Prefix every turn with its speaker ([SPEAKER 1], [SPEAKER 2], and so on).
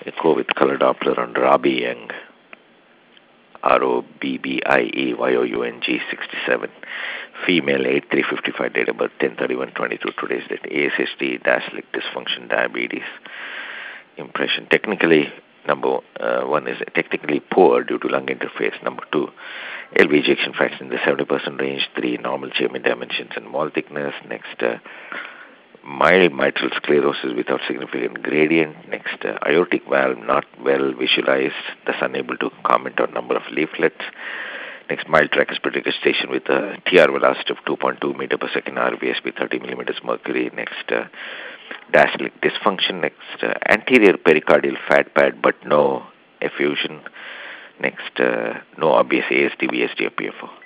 [SPEAKER 1] Echo with color Doppler on Robbie Young. ROBBIEYOUNG 67. Female 8355, date of birth 10/31/22, today's date. ASHD, Daslic dysfunction, diabetes. Impression. Technically, number one is technically poor due to lung interface. Number two, LV ejection fraction in the 70% range. Three, normal Chairman dimensions and wall thickness. Next, mild mitral sclerosis without significant gradient. Next, aortic valve not well visualized, thus unable to comment on number of leaflets. Next, mild tricuspid regurgitation with a TR velocity of 2.2 meter per second, RVSB 30 millimeters mercury. Next, diastolic dysfunction. Next, anterior pericardial fat pad but no effusion. Next, no obvious ASD, VSD, or PFO.